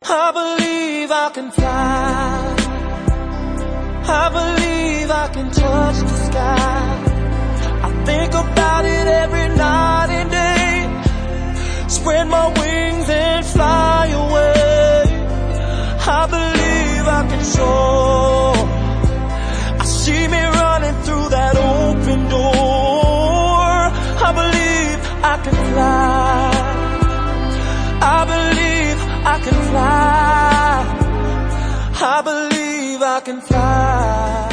I believe I can fly. I believe I can touch the sky. I think about it every night and day. Spread my wings and fly away. I believe I can soar. I see me running through that open door. I believe I can fly. I believe I can fly. I believe I can fly.